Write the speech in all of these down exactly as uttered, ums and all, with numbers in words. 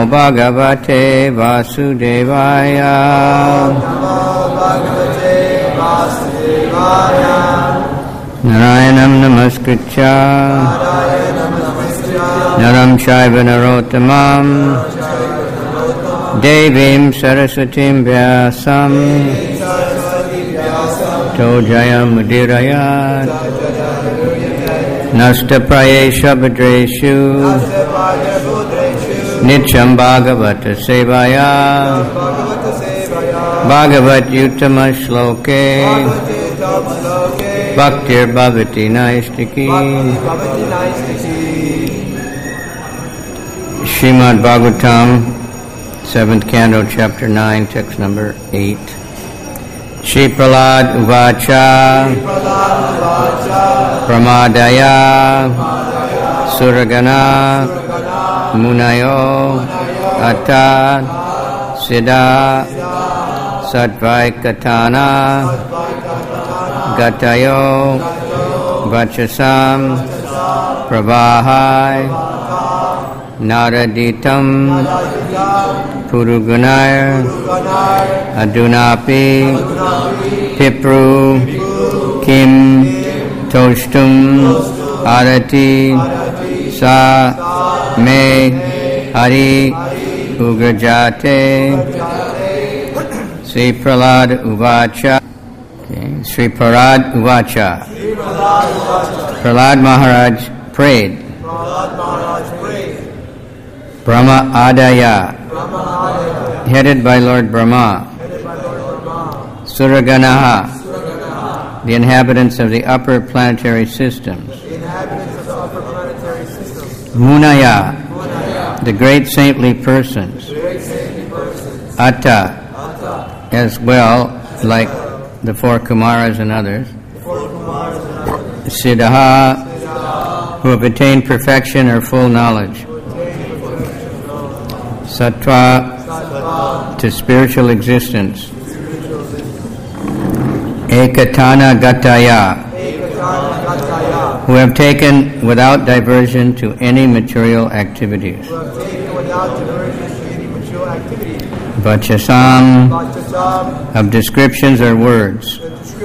Namo Bhagavate Vasudevaya. Namo Bhagavate Vasudevaya. Narayanam Namaskritya Naram Shaiva Narottamam Devim Saraswatim Vyasam Tojayam Mudirayat Nasta Prayesha Bhadreshu Nityam Bhagavata Sevaya Bhagavat Yuttama Shloke Bhaktir Bhavati Naistiki. Srimad Bhagavatam, seventh Canto, Chapter nine, text number eight. Shri Pralad Uvacha Pramadaya Suragana Munayo Atta Siddha Sattvaikatana Gatayo Vachasam Pravahai Naraditam Purugunaya Adunapi Pipru Kim Toshtum Arati Sa Me Hari Ugrajate Sri Pralad Uvacha. Sri Pralad Uvacha. Pralad Maharaj prayed. Brahma Adaya, headed by Lord Brahma. Suraganaha, the inhabitants of the upper planetary systems. Munaya, the great saintly persons. Atta, as well, like the four Kumaras and others. Siddha, who have attained perfection or full knowledge. Sattva, to spiritual existence. Ekatana Gataya, who have taken without diversion to any material activities. Vachasam, of descriptions or words.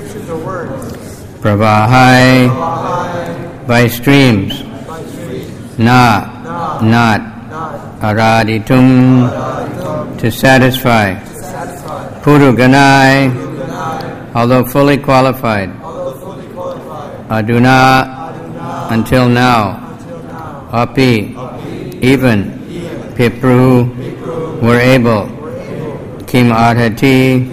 Pravahai, by streams. Na, not. Araditum, to satisfy. Puruganai, although fully qualified. Aduna, until now. Api, even. Pipru, were able. Kim arhati,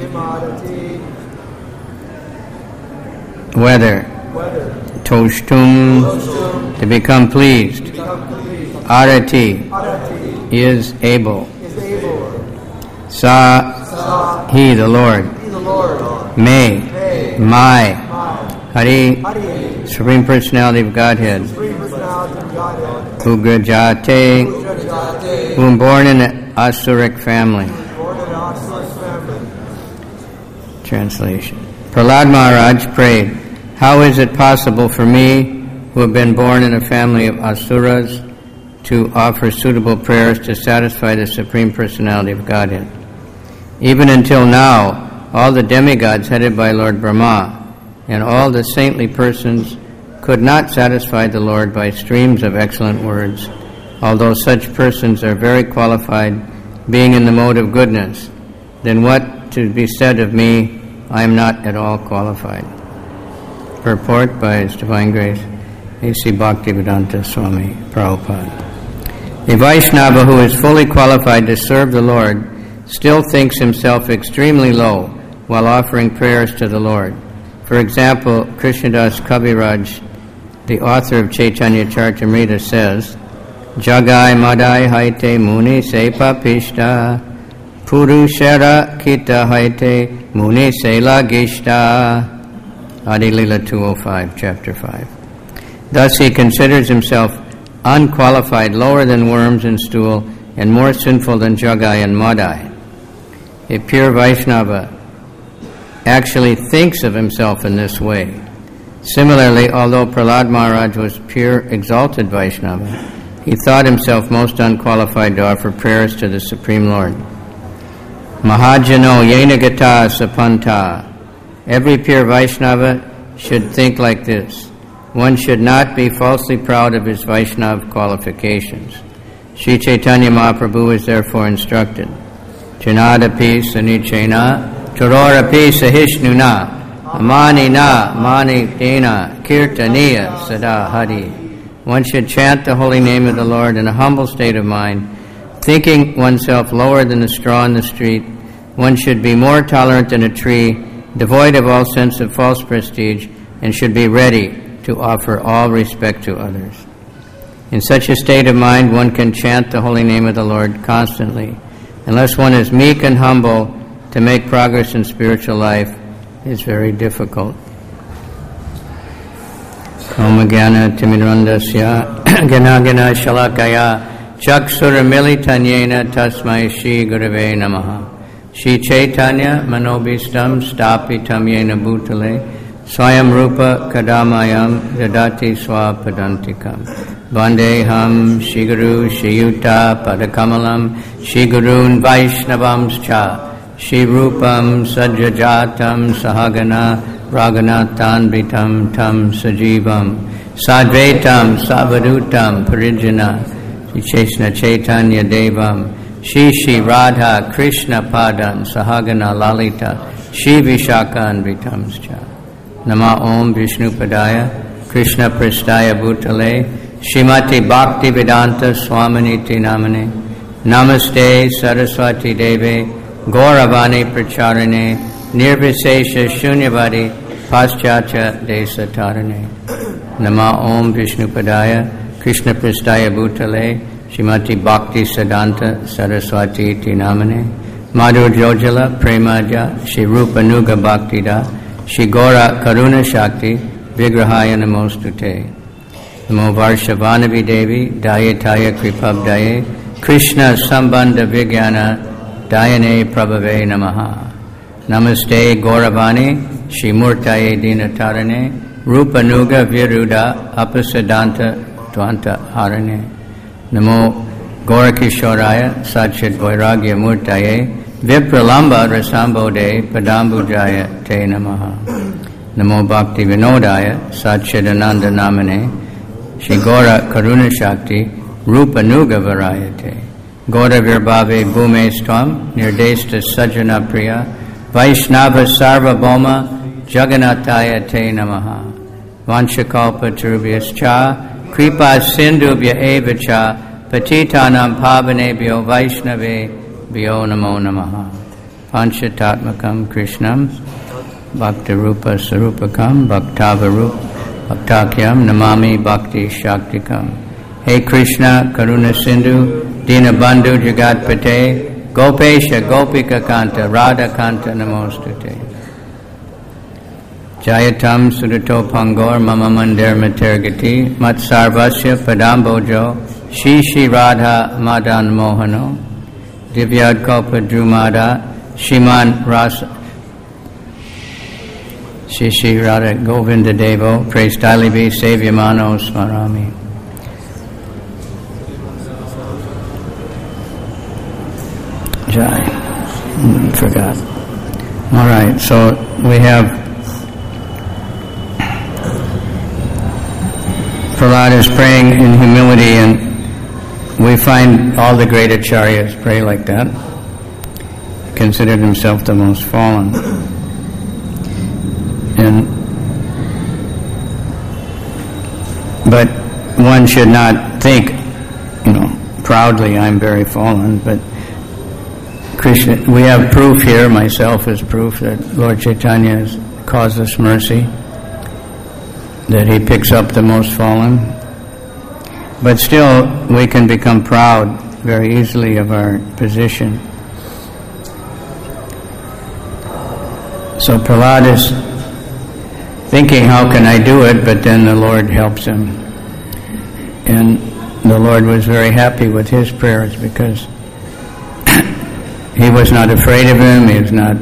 whether. Toshtum, to become pleased. Arati, is able. Sa, he, the Lord. May, my. Hari, Supreme Personality of Godhead. Ugrajate, whom born in an Asuric family. Translation. Prahlad Maharaj prayed, how is it possible for me, who have been born in a family of Asuras, to offer suitable prayers to satisfy the Supreme Personality of Godhead? Even until now, all the demigods headed by Lord Brahma and all the saintly persons could not satisfy the Lord by streams of excellent words, although such persons are very qualified, being in the mode of goodness. Then what to be said of me, I am not at all qualified. Purport by His Divine Grace, A C Bhaktivedanta Swami Prabhupada. A Vaishnava who is fully qualified to serve the Lord still thinks himself extremely low while offering prayers to the Lord. For example, Krishnadas Kaviraj, the author of Chaitanya Charitamrita, says, Jagai Madai Haite Muni Se Papishta Purushara Kita Haite Muni Se Lagishta. Adi Lila two oh five, chapter five. Thus he considers himself unqualified, lower than worms and stool, and more sinful than Jagai and Madai. A pure Vaishnava actually thinks of himself in this way. Similarly, although Prahlad Maharaj was pure exalted Vaishnava, he thought himself most unqualified to offer prayers to the Supreme Lord. Mahajano yenagata sapanta. Every pure Vaishnava should think like this. One should not be falsely proud of his Vaishnava qualifications. Sri Chaitanya Mahaprabhu is therefore instructed. Janadapi sanichena, tarorapi sahishnuna, amani na mani dena, kirtaniya sada hari. One should chant the holy name of the Lord in a humble state of mind, thinking oneself lower than the straw in the street. One should be more tolerant than a tree, devoid of all sense of false prestige, and should be ready to offer all respect to others. In such a state of mind, one can chant the holy name of the Lord constantly. Unless one is meek and humble, to make progress in spiritual life is very difficult. Kamagana Timirandasya Ganagana Shalakaya Chakshura Militanyena Tasmai Shri Gurave Namaha Shri Chaitanya Manobhistam Stapitam Yena Bhutale Swayam Rupa Kadamayam Dadati Swapadantikam Vandeham Shri Guru Shri Yuta Padakamalam Shri Gurun Vaishnavamscha Shri Rupam Sajjajatam Sahagana Raghunathan Vitam Tam Sajivam Sadvaitam Savadutam Parijana Shri Chaitanya Chaitanya Devam Shri Shri Radha Krishna Padan Sahagana Lalita Shri Vishakan Vitamscha Nama Om Vishnu Padaya Krishna Prastaya Bhutale Shrimati Bhakti Vedanta Swaminiti Namane Namaste Saraswati Deve Gauravani Pracharane Nirvisesha Shunyavadi Paschatya Desatarane Nama Om Vishnu Padaya Krishna Prastaya Bhutale Shrimati Bhakti Siddhanta Saraswati Iti Namane Madhu Jojala Premaja Shri Rupa Nuga Bhaktida Shri Gora Karuna Shakti Vigrahaya Namostute Namo Varshavanavi Devi Dayataya Kripabdaye Krishna Sambandha Vigyana Dayane Prabhave Namaha Namaste Gauravani Shri Murtaye Dinatarane Rupa Nuga Viruda Apasadanta Dvanta Harane Namo Gaurakishoraya Satchit Vairagya Murtaye Vipralamba Rasambode Padambujaya Te Namaha Namo Bhakti Vinodaya Satchidananda Namane Shri Gora Karuna Shakti Rupa Nuga Varayate Gora Virbhave Bhume Stvam Nirdesta Sajjana Priya Vaishnava Sarva Bhoma Jagannataya Te Namaha Vanchakalpa Tarubhyascha Kripa Sindhubhya Evacha Patitanam Pavanebhyo Vaishnave Vyo Namo Namaha Panchatatmakam Krishnam Bhakti Rupa Sarupakam Bhaktavarup Bhaktakyam Namami Bhakti Shaktikam Hey Krishna Karuna Sindhu Dinabandhu Jagatpate Gopesha Gopika Kanta Radha Kanta Namostute Jayatam Sudato Pangor Mama Mandir Matergati Mat Sarvasya Padambojo Shri Shri Radha Madan Mohano Divyad Kalpa Drumada Shiman Rasa Shri Shri Radha Govinda Devo Prestalibi Sevyamano Smarami. Jai. Mm, forgot. All right, so we have Prahlad is praying in humility, and we find all the great acharyas pray like that. Considered himself the most fallen. And but one should not think, you know, proudly, I'm very fallen, but Krishna, we have proof here, myself as proof, that Lord Chaitanya has caused us mercy, that he picks up the most fallen. But still, we can become proud very easily of our position. So Prahlad is thinking, how can I do it? But then the Lord helps him. And the Lord was very happy with his prayers because he was not afraid of him, he was not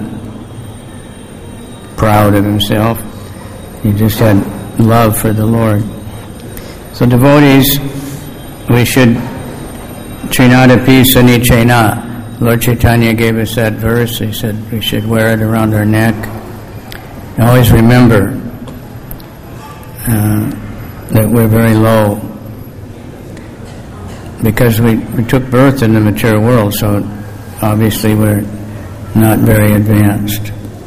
proud of himself. He just had love for the Lord. So devotees we should Trinada Pisa Nichena. Lord Chaitanya gave us that verse. He said we should wear it around our neck. And always remember uh, that we're very low because we, we took birth in the material world, so obviously we're not very advanced.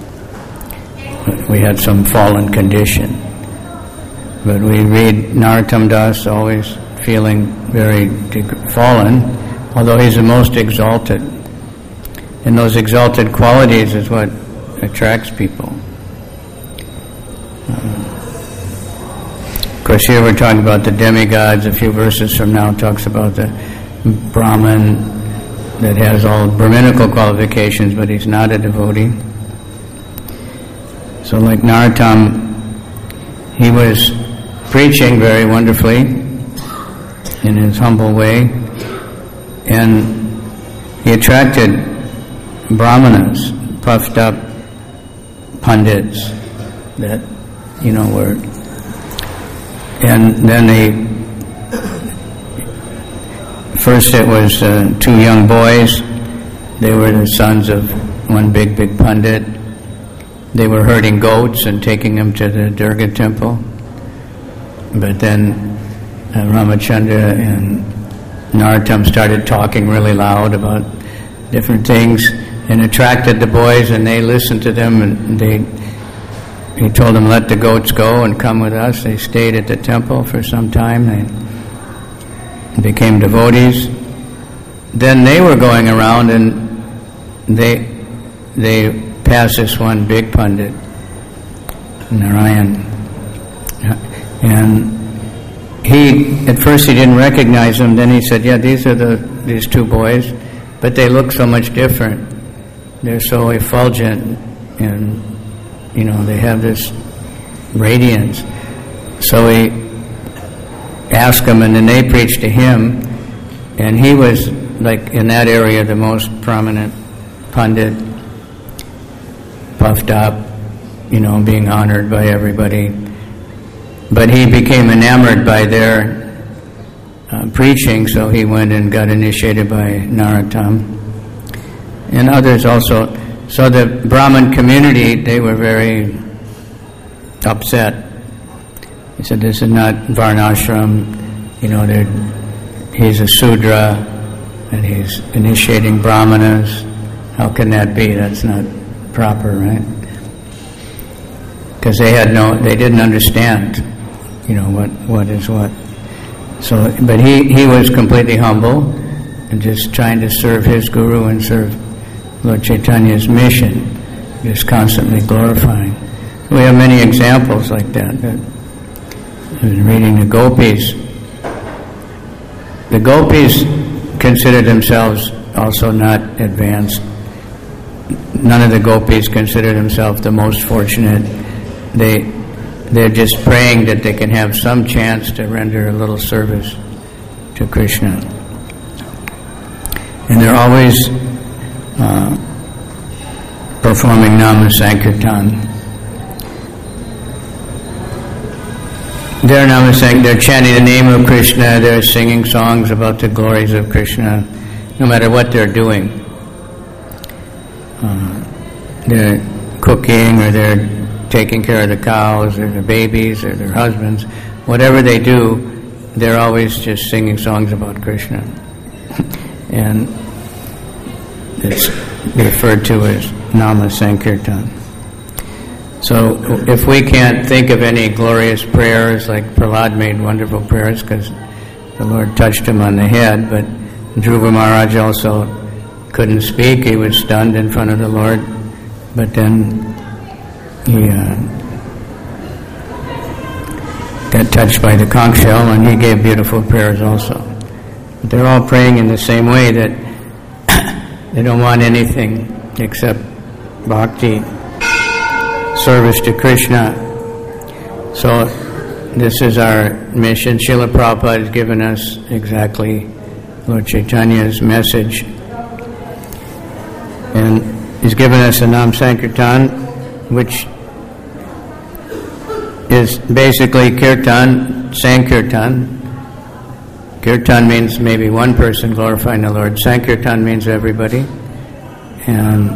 We had some fallen condition. But we read Narottam Das always feeling very deg- fallen, although he's the most exalted. And those exalted qualities is what attracts people. Uh, of course, here we're talking about the demigods. A few verses from now talks about the Brahman that has all Brahminical qualifications, but he's not a devotee. So like Narottam, he was preaching very wonderfully in his humble way, and he attracted brahmanas, puffed up pundits that, you know, were, and then they, first it was uh, two young boys. They were the sons of one big, big pundit. They were herding goats and taking them to the Durga temple. But then uh, Ramachandra and Narottam started talking really loud about different things and attracted the boys, and they listened to them, and they he told them, let the goats go and come with us. They stayed at the temple for some time. They became devotees. Then they were going around, and they they passed this one big pundit, Narayan, and he, at first he didn't recognize them. Then he said, yeah, these are the these two boys, but they look so much different. They're so effulgent, and, you know, they have this radiance. So he asked them, and then they preached to him, and he was, like, in that area, the most prominent pundit, puffed up, you know, being honored by everybody. But he became enamored by their uh, preaching, so he went and got initiated by Narottam. And others also. So the Brahmin community, they were very upset. He said, this is not Varnashram, you know, he's a Sudra, and he's initiating Brahmanas. How can that be? That's not proper, right? Because they had no, they didn't understand, you know, what, what is what. So, but he, he was completely humble and just trying to serve his guru and serve Lord Chaitanya's mission, just constantly glorifying. We have many examples like that. that I've been reading the gopis. The gopis considered themselves also not advanced. None of the gopis consider themselves the most fortunate. They, they're just praying that they can have some chance to render a little service to Krishna. And they're always uh, performing Nama Sankirtan. They're Nama Sankirtan, they're chanting the name of Krishna, they're singing songs about the glories of Krishna, no matter what they're doing. Uh, they're cooking, or they're taking care of the cows, or the babies, or their husbands. Whatever they do, they're always just singing songs about Krishna. And it's referred to as Nama Sankirtan. So if we can't think of any glorious prayers, like Prahlad made wonderful prayers because the Lord touched him on the head, but Dhruva Maharaj also couldn't speak. He was stunned in front of the Lord, but then he uh, got touched by the conch shell, and he gave beautiful prayers also. But they're all praying in the same way, that they don't want anything except bhakti, service to Krishna. So this is our mission. Srila Prabhupada has given us exactly Lord Chaitanya's message. And he's given us a Nam Sankirtan, which is basically Kirtan, Sankirtan. Kirtan means maybe one person glorifying the Lord. Sankirtan means everybody. And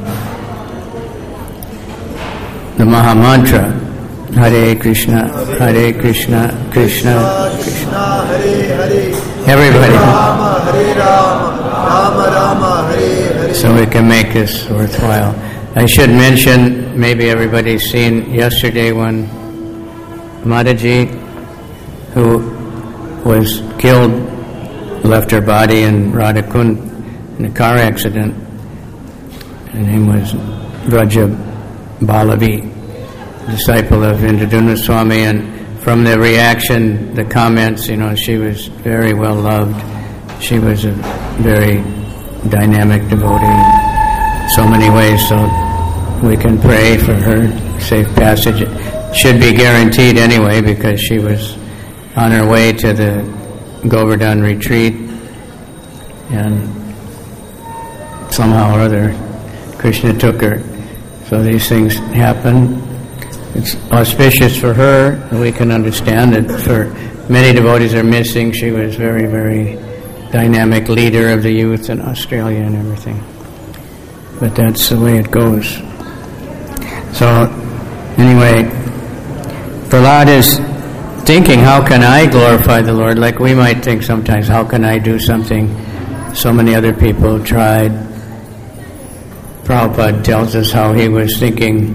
the Maha Mantra, Hare Krishna, Hare Krishna, Krishna, Krishna, Hare Hare. Everybody. Rama, Hare Rama, Rama Rama, Hare Hare. So we can make this worthwhile. I should mention, maybe everybody's seen yesterday when Mataji, who was killed, left her body in Radhakund in a car accident. Her name was Vraja Balavi, disciple of Indraduna Swami, and from the reaction, the comments, you know, she was very well loved. She was a very dynamic devotee in so many ways, so we can pray for her safe passage. It should be guaranteed anyway, because she was on her way to the Govardhan retreat, and somehow or other Krishna took her. So these things happen. It's auspicious for her, and we can understand that for many devotees are missing. She was very, very dynamic leader of the youth in Australia and everything. But that's the way it goes. So, anyway, Prahlad is thinking, how can I glorify the Lord? Like we might think sometimes, how can I do something so many other people tried? Prabhupada tells us how he was thinking,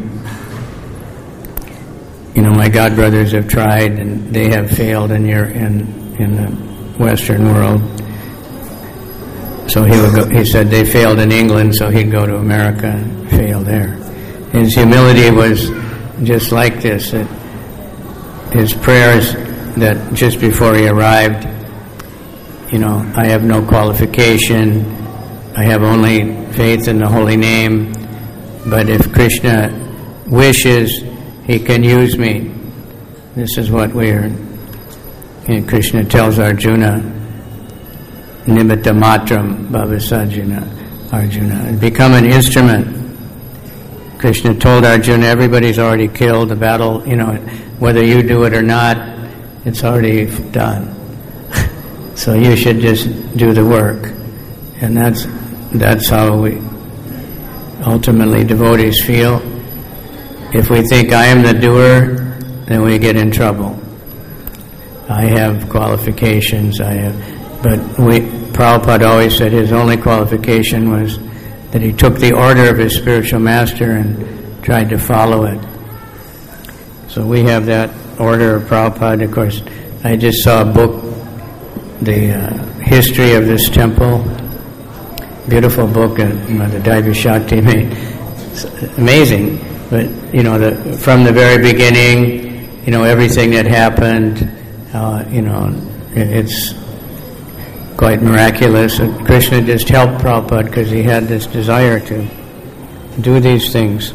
you know, my godbrothers have tried and they have failed in your in in the Western world. So he would go, he said they failed in England, so he'd go to America and fail there. His humility was just like this, that his prayers that just before he arrived, you know, I have no qualification, I have only faith in the holy name, but if Krishna wishes, he can use me. This is what we're, and Krishna tells Arjuna, Nimitta matram bhavasajuna, Arjuna, become an instrument. Krishna told Arjuna, everybody's already killed, the battle, you know, whether you do it or not, it's already done. So you should just do the work. And that's that's how we ultimately devotees feel. If we think I am the doer, then we get in trouble. I have qualifications, I have, but we, Prabhupada always said his only qualification was that he took the order of his spiritual master and tried to follow it. So we have that order of Prabhupada. Of course, I just saw a book, the uh, history of this temple, beautiful book that Mother Daivi Shakti made. It's amazing, but you know, the, from the very beginning, you know, everything that happened, uh, you know, it, it's quite miraculous. And Krishna just helped Prabhupada because he had this desire to do these things.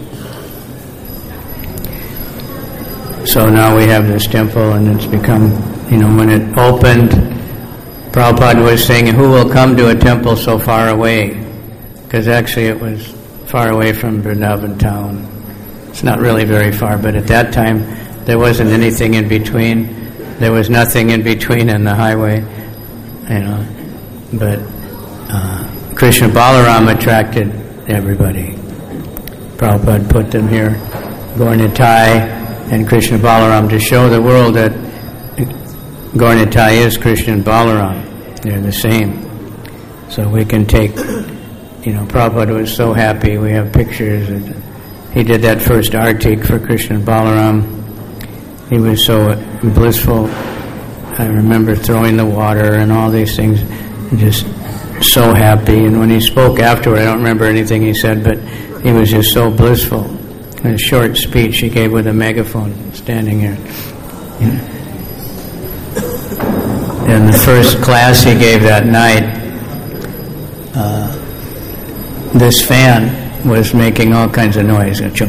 So now we have this temple, and it's become, you know, when it opened, Prabhupada was saying, who will come to a temple so far away? Because actually it was far away from Vrindavan town. It's not really very far, but at that time there wasn't anything in between. There was nothing in between in the highway, you know. But uh, Krishna Balaram attracted everybody. Prabhupada put them here, Gaur Nitai and Krishna Balaram, to show the world that Gaur Nitai is Krishna and Balaram. They're the same. So we can take, you know, Prabhupada was so happy. We have pictures. He did that first artik for Krishna and Balaram. He was so blissful. I remember throwing the water and all these things, just so happy. And when he spoke afterward, I don't remember anything he said, but he was just so blissful. A short speech he gave with a megaphone, standing here. You know. And the first class he gave that night, uh, this fan was making all kinds of noise. And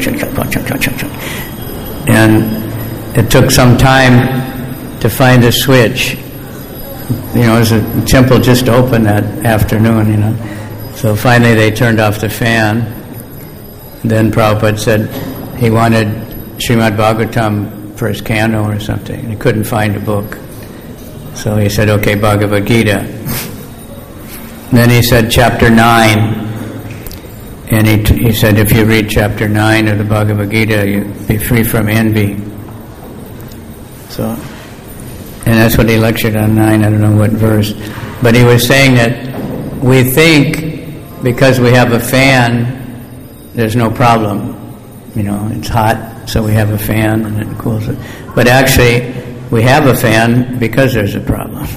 it took some time to find a switch. You know, it was a temple just opened that afternoon, you know. So finally they turned off the fan. Then Prabhupada said he wanted Srimad Bhagavatam for his candle or something. He couldn't find a book. So he said, okay, Bhagavad Gita. Then he said chapter nine. And he, t- he said, if you read chapter nine of the Bhagavad Gita, you'll be free from envy. So, and that's what he lectured on nine, I don't know what verse. But he was saying that we think because we have a fan, there's no problem. You know, it's hot, so we have a fan and it cools it. But actually, we have a fan because there's a problem.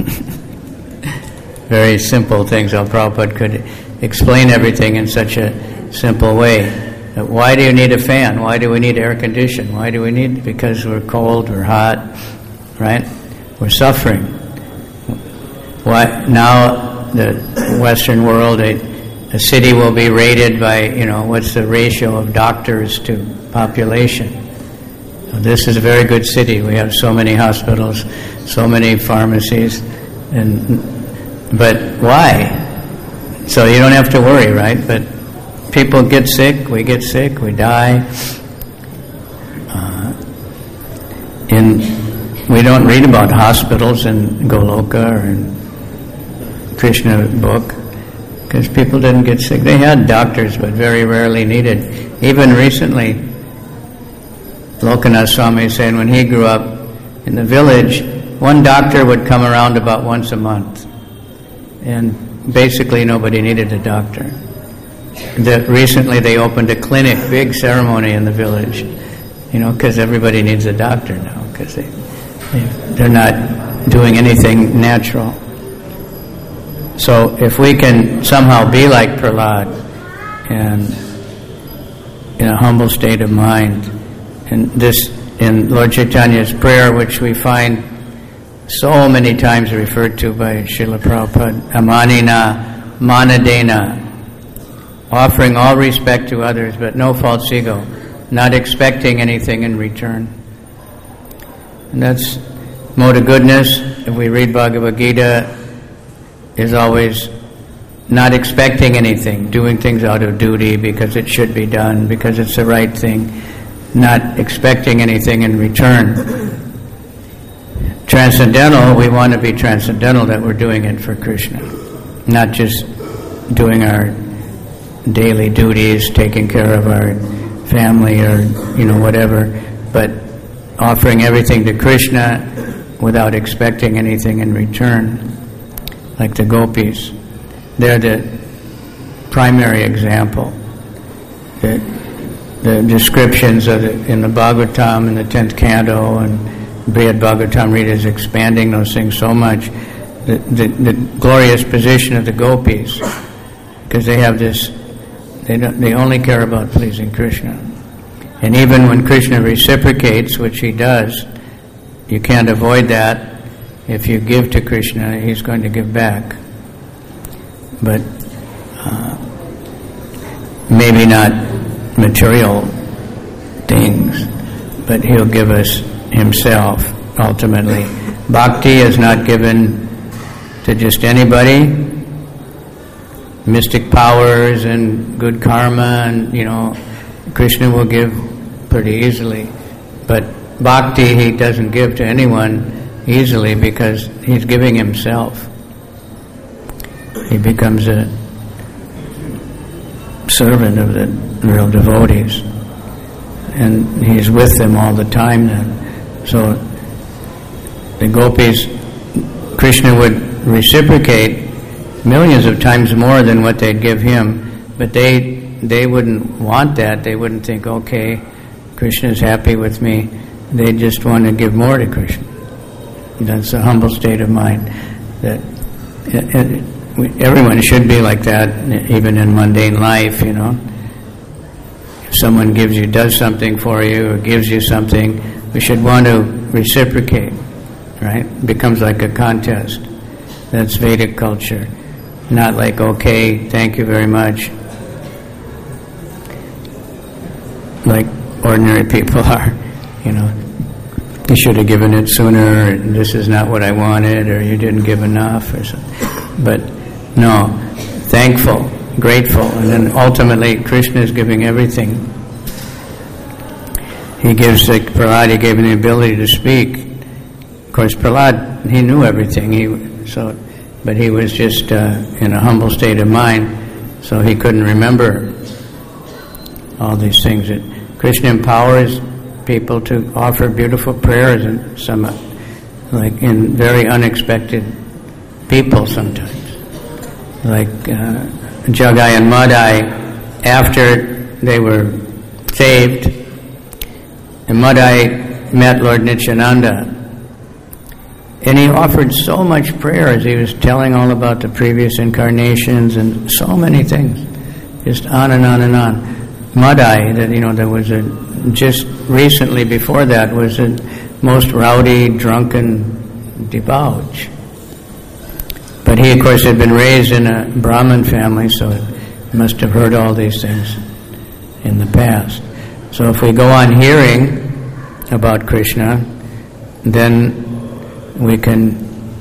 Very simple things. Al Prabhupada could explain everything in such a simple way. Why do you need a fan? Why do we need air conditioning? Why do we need? Because we're cold, we're hot, right? We're suffering. Why now? The Western world, a, a city will be rated by, you know, what's the ratio of doctors to population? So this is a very good city. We have so many hospitals, so many pharmacies, and but why? So you don't have to worry, right? But people get sick, we get sick, we die. Uh, in, we don't read about hospitals in Goloka or in Krishna book because people didn't get sick. They had doctors, but very rarely needed. Even recently, Lokanath Swami is saying when he grew up in the village, one doctor would come around about once a month. And basically nobody needed a doctor. The, recently they opened a clinic, big ceremony in the village, you know, because everybody needs a doctor now, because they, they, they're not doing anything natural. So if we can somehow be like Prahlad and in a humble state of mind, and this in Lord Chaitanya's prayer, which we find so many times referred to by Srila Prabhupada, amanina manadena, offering all respect to others, but no false ego, not expecting anything in return. And that's mode of goodness. If we read Bhagavad Gita, is always not expecting anything, doing things out of duty because it should be done, because it's the right thing, not expecting anything in return. Transcendental, we want to be transcendental, that we're doing it for Krishna, not just doing our daily duties, taking care of our family or, you know, whatever, but offering everything to Krishna without expecting anything in return, like the gopis. They're the primary example. The, the descriptions of the, in the Bhagavatam, in the tenth canto, and Brihad Bhagavatamrita is expanding those things so much. The, the, the glorious position of the gopis, because they have this, they don't, they only care about pleasing Krishna. And even when Krishna reciprocates, which he does, you can't avoid that. If you give to Krishna, he's going to give back. But uh, maybe not material things, but he'll give us himself ultimately. Bhakti is not given to just anybody. Mystic powers and good karma, and, you know, Krishna will give pretty easily. But bhakti he doesn't give to anyone easily because he's giving himself. He becomes a servant of the real devotees, and he's with them all the time then. So the gopis, Krishna would reciprocate millions of times more than what they'd give him, but they they wouldn't want that. They wouldn't think, okay, Krishna's happy with me. They just want to give more to Krishna. That's a humble state of mind. That it, it, we, everyone should be like that, even in mundane life, you know. If someone gives you, does something for you, or gives you something, we should want to reciprocate, right? It becomes like a contest. That's Vedic culture. Not like, okay, thank you very much, like ordinary people are, you know. You should have given it sooner, or this is not what I wanted, or you didn't give enough, or something. But no, thankful, grateful, and then ultimately Krishna is giving everything. He gives, like Prahlad, he gave him the ability to speak. Of course, Prahlad he knew everything. He so, but he was just uh, in a humble state of mind, so he couldn't remember all these things. That Krishna empowers people to offer beautiful prayers, and some, like in very unexpected people sometimes. Like uh, Jagai and Madai, after they were saved, and Madai met Lord Nityananda, and he offered so much prayers. He was telling all about the previous incarnations and so many things, just on and on and on. Madai, that you know, there was a just recently before that was a most rowdy, drunken debauch. But he, of course, had been raised in a Brahmin family, so he must have heard all these things in the past. So if we go on hearing about Krishna, then we can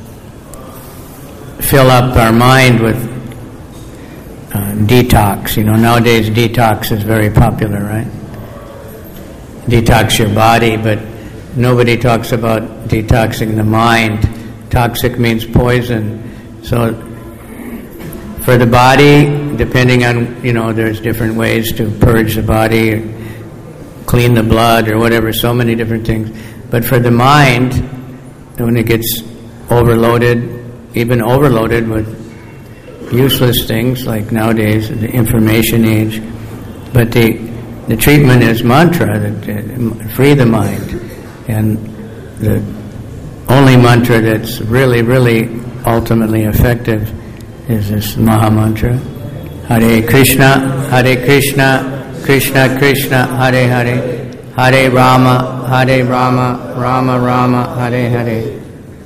fill up our mind with uh, detox. You know, nowadays detox is very popular, right? Detox your body, but nobody talks about detoxing the mind. Toxic means poison. So for the body, depending on, you know, there's different ways to purge the body, clean the blood or whatever, so many different things. But for the mind, when it gets overloaded, even overloaded with useless things like nowadays, the information age, but the the treatment is mantra, that free the mind. And the only mantra that's really, really ultimately effective is this Maha Mantra. Hare Krishna, Hare Krishna, Krishna Krishna, Hare Hare, Hare Rama, Hare Rama, Rama Rama, Hare Hare.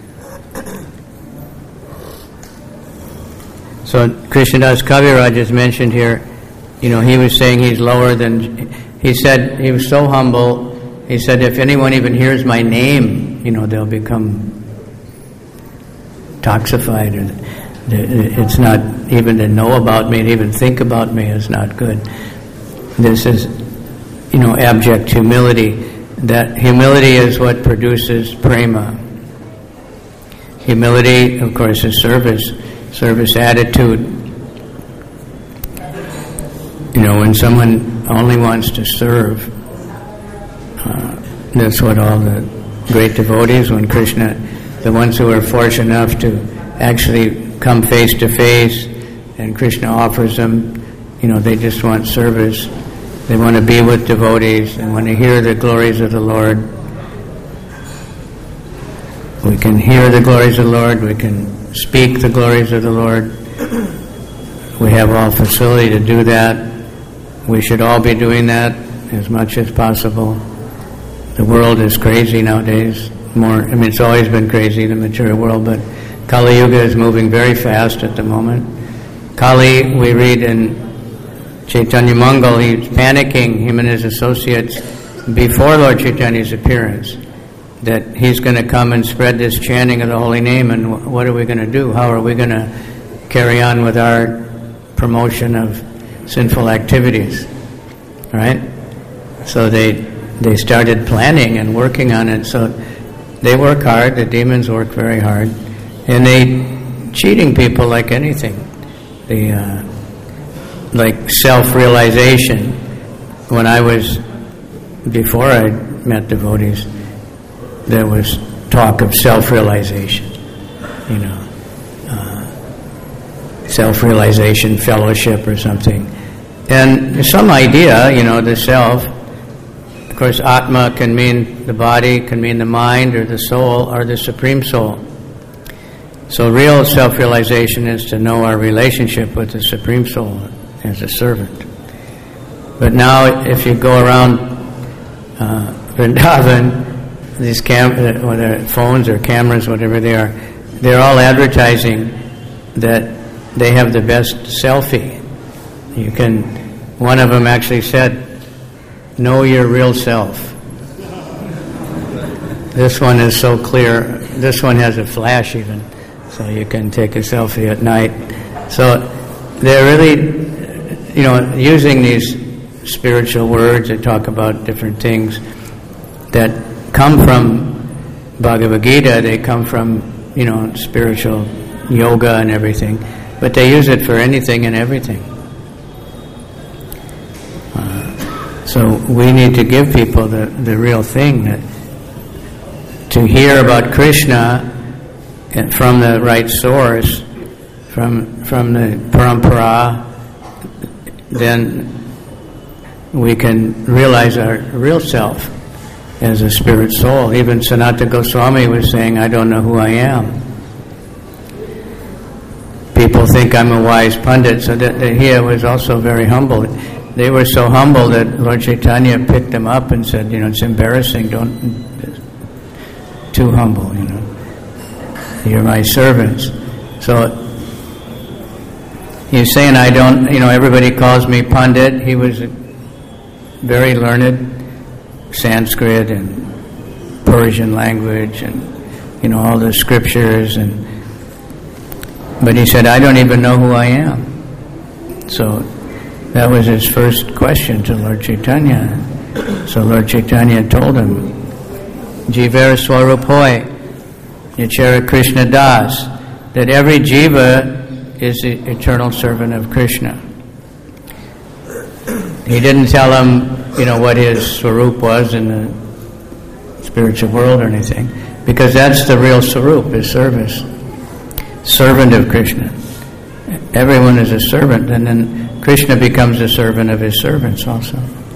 So Krishnadas Kaviraj is mentioned here. You know, he was saying he's lower than, he said, he was so humble, he said, if anyone even hears my name, you know, they'll become toxified. Or it's not, even to know about me and even think about me is not good. This is, you know, abject humility. That humility is what produces prema. Humility, of course, is service, service attitude. You know, when someone only wants to serve, uh, that's what all the great devotees, when Krishna, the ones who are fortunate enough to actually come face to face and Krishna offers them, you know, they just want service. They want to be with devotees and want to hear the glories of the Lord. We can hear the glories of the Lord, we can speak the glories of the Lord. We have all facility to do that. We should all be doing that as much as possible. The world is crazy nowadays. More, I mean, it's always been crazy, the material world, but Kali Yuga is moving very fast at the moment. Kali, we read in Chaitanya Mangal, he's panicking, him and his associates, before Lord Chaitanya's appearance, that he's going to come and spread this chanting of the holy name, and what are we going to do? How are we going to carry on with our promotion of sinful activities, right? So they they started planning and working on it. So they work hard, the demons work very hard, and they cheating people like anything. The uh, like self-realization. When I was, before I met devotees, there was talk of self-realization, you know, uh, self-realization fellowship or something. And there's some idea, you know, the self. Of course, Atma can mean the body, can mean the mind, or the soul, or the Supreme Soul. So real self-realization is to know our relationship with the Supreme Soul as a servant. But now, if you go around uh, Vrindavan, these cam- whether phones or cameras, whatever they are, they're all advertising that they have the best selfie. You can, one of them actually said, know your real self. This one is so clear. This one has a flash even, so you can take a selfie at night. So they're really, you know, using these spiritual words that talk about different things that come from Bhagavad Gita. They come from you know, spiritual yoga and everything, but they use it for anything and everything. Uh, so we need to give people the, the real thing, that to hear about Krishna and from the right source, from from the parampara, then we can realize our real self as a spirit soul. Even Sanatana Goswami was saying, I don't know who I am. People think I'm a wise pundit, so that, that he was also very humble. They were so humble that Lord Chaitanya picked them up and said, you know, it's embarrassing, don't, too humble, you know. You're my servants. So he's saying, I don't, you know, everybody calls me pundit. He was very learned, Sanskrit and Persian language and, you know, all the scriptures, and but he said, I don't even know who I am. So that was his first question to Lord Chaitanya. So Lord Chaitanya told him, Jivara Swarup Hoy, Yachara Krishna Das, that every jiva is the eternal servant of Krishna. He didn't tell him, you know, what his swarup was in the spiritual world or anything, because that's the real swarup, his service. Servant of Krishna. Everyone is a servant, and then Krishna becomes a servant of his servants also.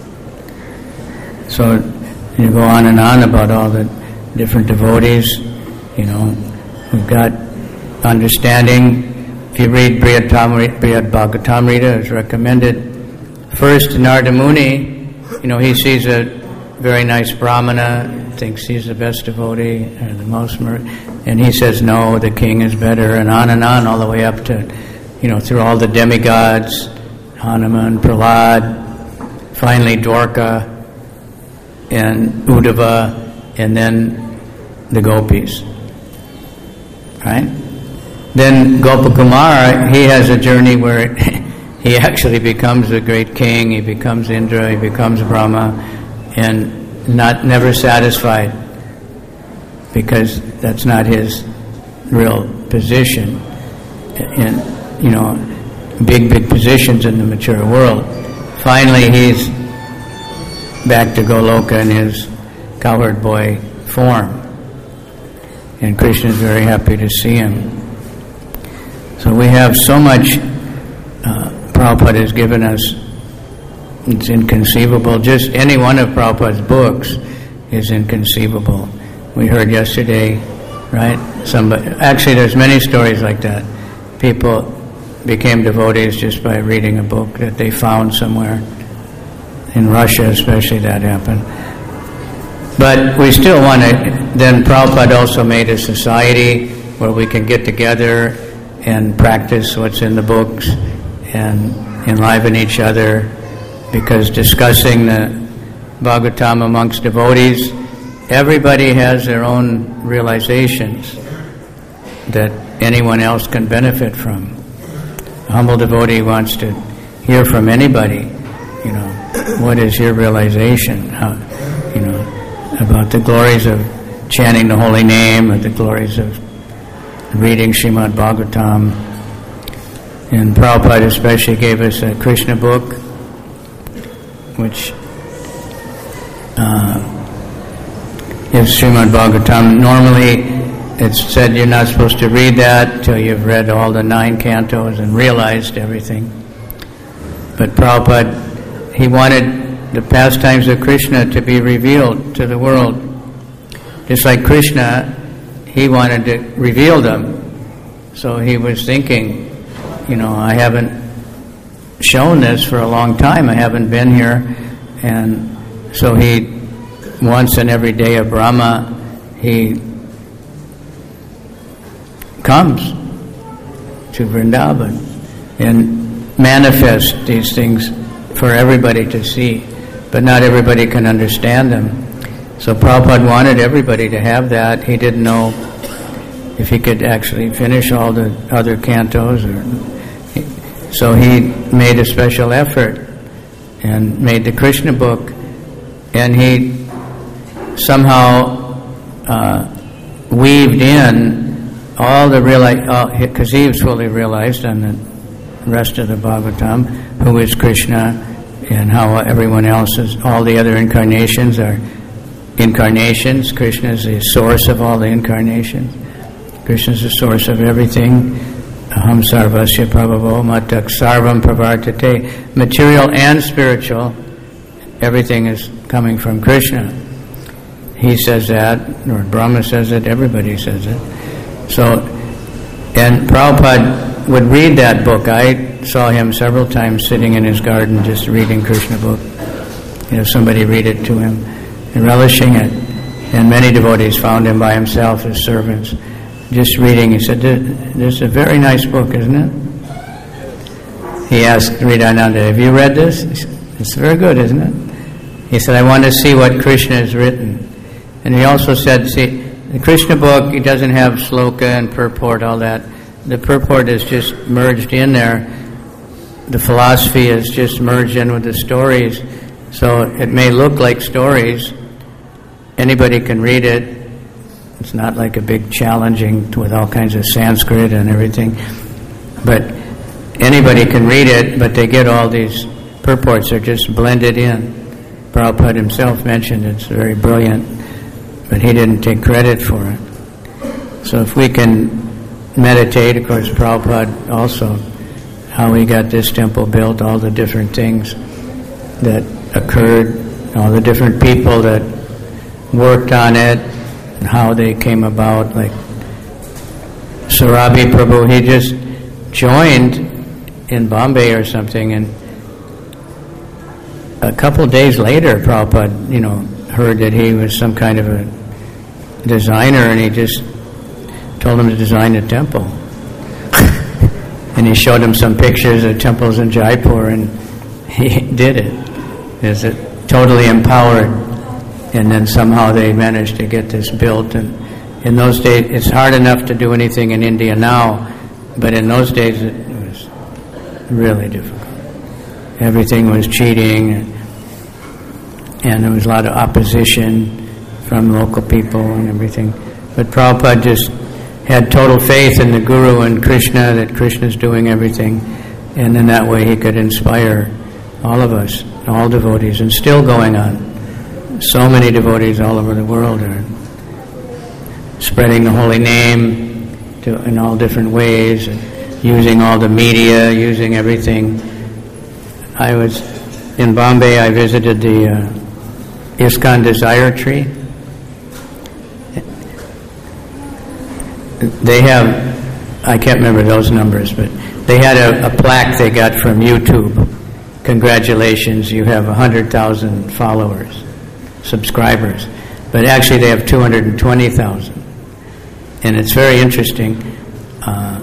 So you go on and on about all the different devotees, you know, who've got understanding. If you read Brihad Bhagavatamrita, it's recommended. First, Narada Muni, you know, he sees a very nice brahmana, thinks he's the best devotee, or the most, and he says, no, the king is better, and on and on, all the way up to, you know, through all the demigods, Hanuman, Prahlad, finally Dwarka, and Uddhava, and then the gopis. Right? Then Gopakumar, he has a journey where he actually becomes a great king, he becomes Indra, he becomes Brahma, and not never satisfied, because that's not his real position in, you know, big, big positions in the mature world. Finally, he's back to Goloka in his cowherd boy form, and Krishna is very happy to see him. So we have so much uh, Prabhupada has given us. It's inconceivable. Just any one of Prabhupada's books is inconceivable. We heard yesterday, right? Somebody, actually, there's many stories like that. People became devotees just by reading a book that they found somewhere. In Russia, especially, that happened. But we still want to. Then Prabhupada also made a society where we can get together and practice what's in the books and enliven each other. Because discussing the Bhagavatam amongst devotees, everybody has their own realizations that anyone else can benefit from. A humble devotee wants to hear from anybody, you know, what is your realization, how, you know, about the glories of chanting the holy name, or the glories of reading Srimad Bhagavatam. And Prabhupada especially gave us a Krishna book, which uh, is Srimad Bhagavatam. Normally, it's said you're not supposed to read that till you've read all the nine cantos and realized everything. But Prabhupada, he wanted the pastimes of Krishna to be revealed to the world. Just like Krishna, he wanted to reveal them. So he was thinking, you know, I haven't shown this for a long time. I haven't been here. And so he, once in every day of Brahma, he comes to Vrindavan and manifests these things for everybody to see. But not everybody can understand them. So Prabhupada wanted everybody to have that. He didn't know if he could actually finish all the other cantos, or so he made a special effort and made the Krishna book, and he somehow uh, weaved in all the reali- because he was fully realized on the rest of the Bhagavatam, who is Krishna, and how everyone else is, all the other incarnations are incarnations. Krishna is the source of all the incarnations. Krishna is the source of everything. Aham sarvasya prabhavo matak sarvam pravartate. Material and spiritual, everything is coming from Krishna. He says that, or Brahma says it, everybody says it. So, and Prabhupada would read that book. I saw him several times sitting in his garden just reading Krishna book. You know, somebody read it to him and relishing it. And many devotees found him by himself as servants, just reading. He said, "This is a very nice book, isn't it?" He asked Ridananda, "Have you read this?" He said, "It's very good, isn't it?" He said, "I want to see what Krishna has written." And he also said, see, the Krishna book, it doesn't have sloka and purport, all that. The purport is just merged in there. The philosophy is just merged in with the stories. So it may look like stories. Anybody can read it. It's not like a big challenging with all kinds of Sanskrit and everything. But anybody can read it, but they get all these purports. They're just blended in. Prabhupada himself mentioned it's very brilliant, but he didn't take credit for it. So if we can meditate, of course, Prabhupada also, how he got this temple built, all the different things that occurred, all the different people that worked on it, and how they came about. Like Sarabi Prabhu, he just joined in Bombay or something, and a couple days later, Prabhupada, you know, heard that he was some kind of a designer, and he just told him to design a temple. And he showed him some pictures of temples in Jaipur, and he did it. Is it totally empowered? And then somehow they managed to get this built. And in those days, it's hard enough to do anything in India now, but in those days it was really difficult. Everything was cheating, and, and there was a lot of opposition from local people and everything. But Prabhupada just had total faith in the Guru and Krishna, that Krishna's doing everything, and in that way he could inspire all of us, all devotees, and still going on. So many devotees all over the world are spreading the holy name to, in all different ways, and using all the media, using everything. I was in Bombay, I visited the uh, ISKCON Desire Tree. They have, I can't remember those numbers, but they had a, a plaque they got from YouTube. Congratulations, you have one hundred thousand followers, subscribers. But actually they have two hundred twenty thousand. And it's very interesting. Uh,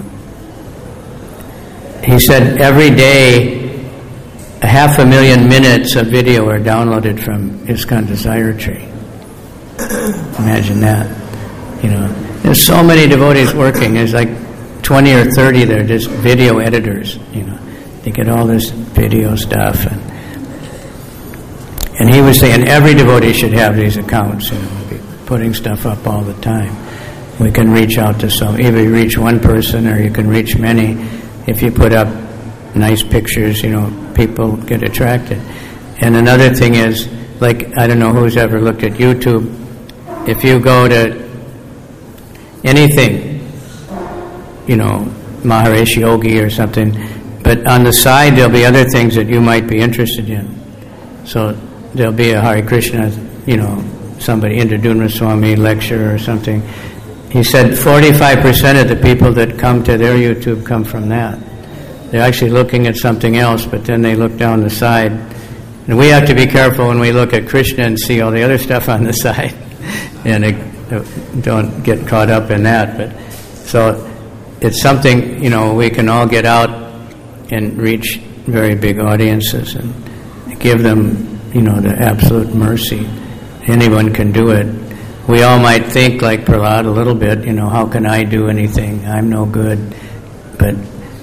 he said every day a half a million minutes of video are downloaded from ISKCON Desire Tree. Imagine that. You know, there's so many devotees working. There's like twenty or thirty. They're just video editors. You know, they get all this video stuff, and and he was saying every devotee should have these accounts. You know, be putting stuff up all the time. We can reach out to some. Either you reach one person, or you can reach many. If you put up nice pictures, you know, people get attracted. And another thing is, like, I don't know who's ever looked at YouTube. If you go to anything, you know, Maharishi Yogi or something, but on the side there'll be other things that you might be interested in. So there'll be a Hare Krishna, you know, somebody, Indradurna Swami lecture or something. He said forty-five percent of the people that come to their YouTube come from that. They're actually looking at something else, but then they look down the side. And we have to be careful when we look at Krishna and see all the other stuff on the side. And it, don't get caught up in that. But so it's something, you know, we can all get out and reach very big audiences and give them, you know, the absolute mercy. Anyone can do it. We all might think like Prahlad a little bit, you know, how can I do anything? I'm no good. But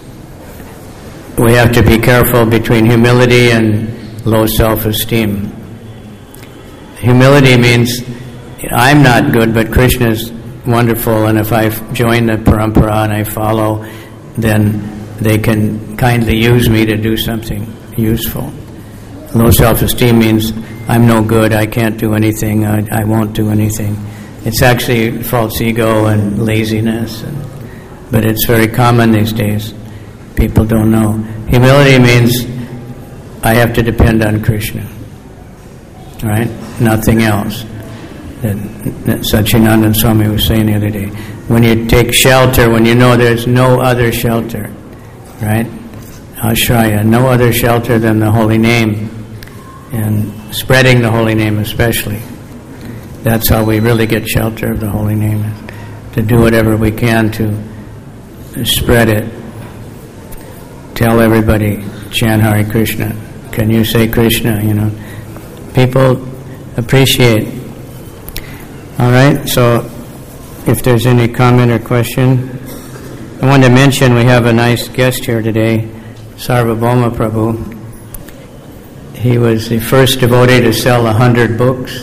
we have to be careful between humility and low self-esteem. Humility means I'm not good, but Krishna's wonderful, and if I join the parampara and I follow, then they can kindly use me to do something useful. Low self-esteem means I'm no good, I can't do anything, I, I won't do anything. It's actually false ego and laziness, and, but it's very common these days. People don't know. Humility means I have to depend on Krishna, right? Nothing else. That, that Satchidananda Swami was saying the other day. When you take shelter, when you know there's no other shelter, right? Ashraya, no other shelter than the holy name, and spreading the holy name especially. That's how we really get shelter of the holy name, to do whatever we can to spread it. Tell everybody, chant Hare Krishna. Can you say Krishna? You know, people appreciate. All right, so if there's any comment or question, I want to mention we have a nice guest here today, Sarvabhauma Prabhu. He was the first devotee to sell a hundred books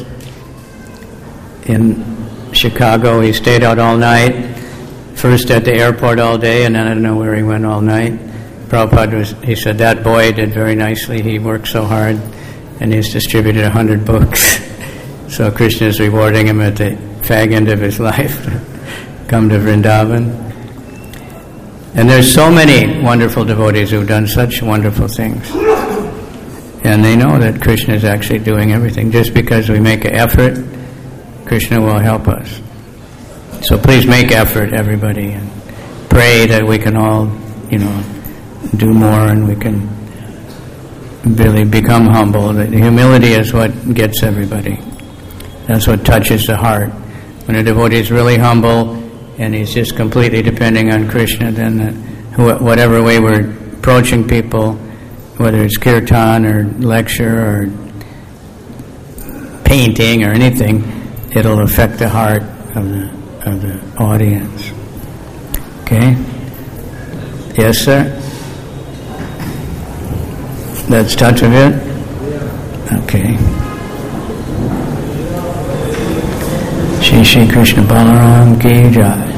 in Chicago. He stayed out all night, first at the airport all day, and then I don't know where he went all night. Prabhupada was, he said, that boy did very nicely. He worked so hard, and he's distributed a hundred books. So Krishna is rewarding him at the fag end of his life. Come to Vrindavan. And there's so many wonderful devotees who've done such wonderful things. And they know that Krishna is actually doing everything. Just because we make an effort, Krishna will help us. So please make effort, everybody, and pray that we can all, you know, do more and we can really become humble. The humility is what gets everybody. That's what touches the heart. When a devotee is really humble and he's just completely depending on Krishna, then the, whatever way we're approaching people, whether it's kirtan or lecture or painting or anything, it'll affect the heart of the of the audience. Okay? Yes, sir? That's touch of it? Okay. Shri Shri Krishna Balaram Ki Jai.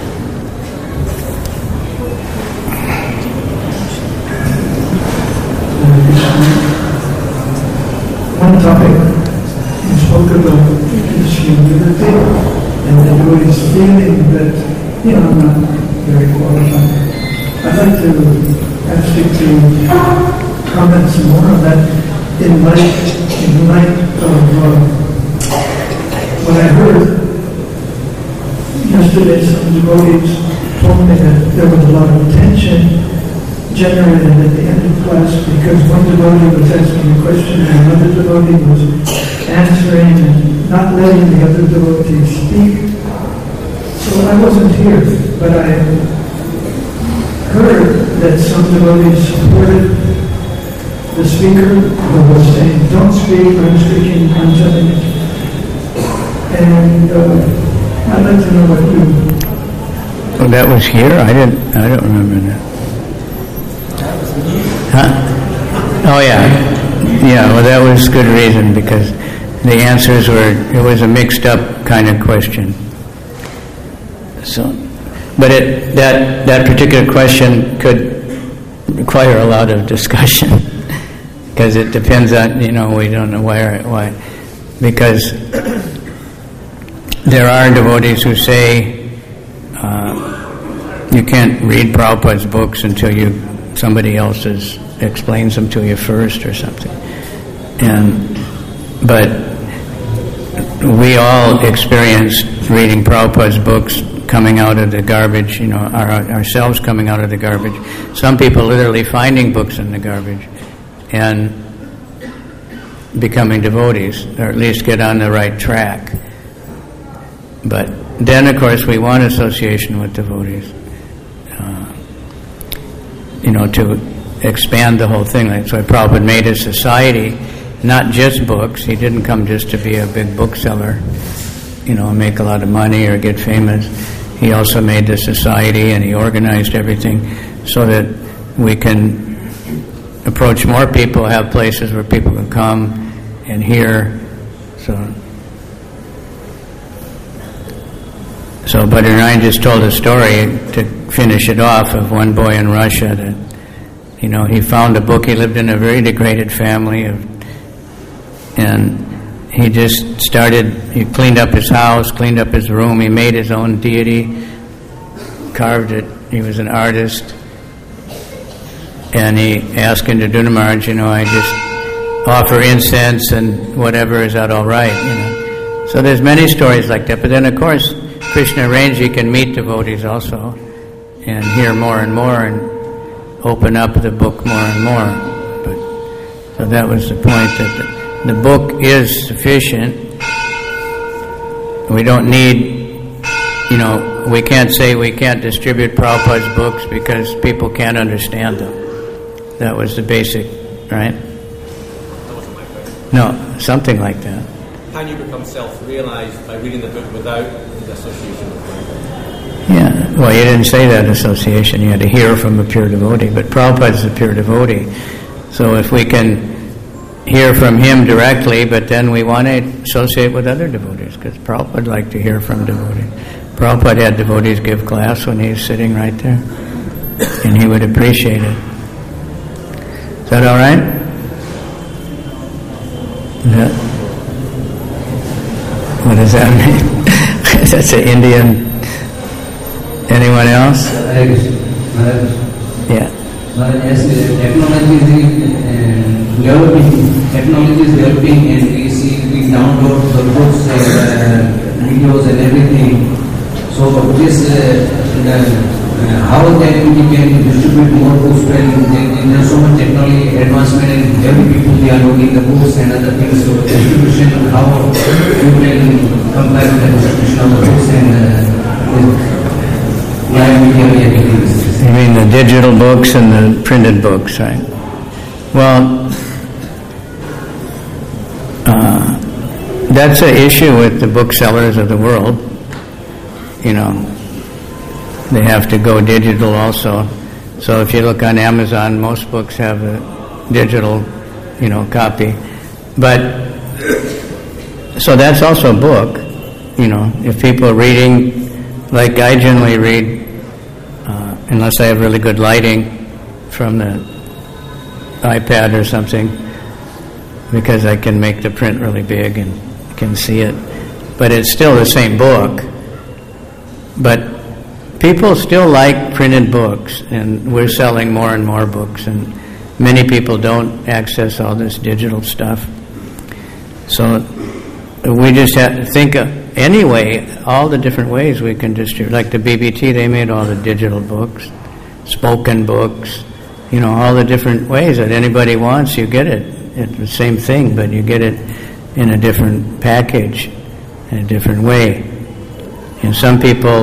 One topic you spoke about is humility, and the devotee's feeling that, you know, I'm not very qualified. I'd like to ask you to comment some more on that in light, in light of uh, what I heard yesterday. Some devotees told me that there was a lot of tension generated at the end of class because one devotee was asking a question and another devotee was answering and not letting the other devotee speak. So I wasn't here, but I heard that some devotees supported the speaker who was saying, don't speak, I'm speaking, I'm telling you. And uh, I'd like to know what you... Oh, that was here? I didn't, I don't remember that. Huh? Oh, yeah. Yeah, well, that was good reason, because the answers were, it was a mixed up kind of question. So, but it, that, that particular question could require a lot of discussion, because it depends on, you know, we don't know why, why. Because there are devotees who say uh, you can't read Prabhupada's books until you somebody else is, explains them to you first or something. And but we all experienced reading Prabhupada's books coming out of the garbage, you know, our, ourselves coming out of the garbage. Some people literally finding books in the garbage and becoming devotees, or at least get on the right track. But then, of course, we want association with devotees. You know, to expand the whole thing. That's why Prabhupada made a society, not just books. He didn't come just to be a big bookseller, you know, make a lot of money or get famous. He also made the society, and he organized everything so that we can approach more people, have places where people can come and hear. So, So Bhadranaran just told a story to finish it off of one boy in Russia that, you know, he found a book. He lived in a very degraded family, of, and he just started, he cleaned up his house, cleaned up his room, he made his own deity, carved it, he was an artist, and he asked Indradutta Maharaj, you know, I just offer incense and whatever, is that all right, you know. So there's many stories like that, but then of course Krishna arranged you can meet devotees also and hear more and more and open up the book more and more. But so that was the point, that the, the book is sufficient. We don't need, you know, we can't say we can't distribute Prabhupada's books because people can't understand them. That was the basic, right? That wasn't my question. No, something like that. Can you become self-realized by reading the book without the association with Prabhupada? Yeah, well, you didn't say that association. You had to hear from a pure devotee, but Prabhupada is a pure devotee. So if we can hear from him directly, but then we want to associate with other devotees, because Prabhupada liked to hear from devotees. Prabhupada had devotees give class when he was sitting right there, and he would appreciate it. Is that all right? Is that, what does that mean? That's an Indian. Anyone else? Yeah. As technology is uh, developing, technology is developing, and we see, we download the books, uh, videos, and everything. So this, uh, the, uh, how that we can distribute more books when there is so much technology advancement, and every people they are loading the books and other things. So distribution, how you can compare the distribution of the books and uh, live media activities. You mean the digital books and the printed books, right? Well, uh, that's an issue with the booksellers of the world. You know, they have to go digital also. So if you look on Amazon, most books have a digital, you know, copy. But, so that's also a book. You know, if people are reading, like I generally read, Uh, unless I have really good lighting from the iPad or something, because I can make the print really big and can see it. But it's still the same book. But people still like printed books, and we're selling more and more books, and many people don't access all this digital stuff. So we just have to think of, anyway, all the different ways we can distribute. Like the B B T, they made all the digital books, spoken books, you know, all the different ways that anybody wants, you get it. It's the same thing, but you get it in a different package, in a different way. And some people,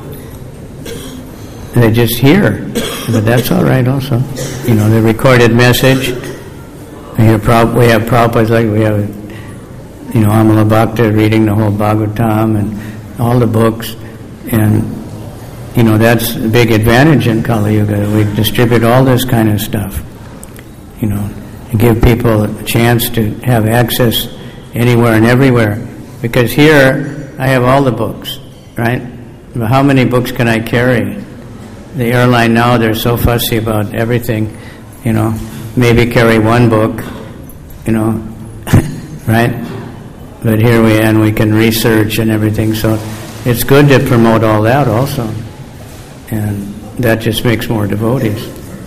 they just hear, but that's all right also. You know, the recorded message, we have Prabhupada, like we have, you know, Amala Bhakta reading the whole Bhagavatam and all the books, and, you know, that's a big advantage in Kali Yuga. We distribute all this kind of stuff, you know, and give people a chance to have access anywhere and everywhere. Because here, I have all the books, right? But how many books can I carry? The airline now, they're so fussy about everything, you know, maybe carry one book, you know, right? But here we and we can research and everything, so it's good to promote all that also, and that just makes more devotees.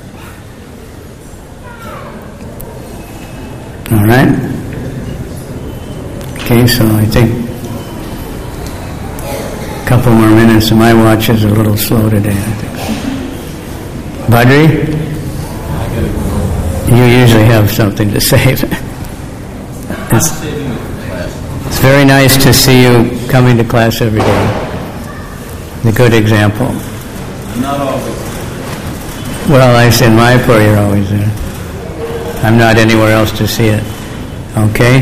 All right. Okay, so I think a couple more minutes. My watch is a little slow today, I think. Badri, you usually have something to say. It's, It's very nice to see you coming to class every day. A good example. Not always. Well, I say in Mayapur you're always there. I'm not anywhere else to see it. Okay?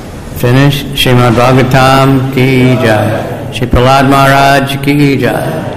Finish? Srimad Bhagavatam ki jai. Shri Prahlad Maharaj ki jai.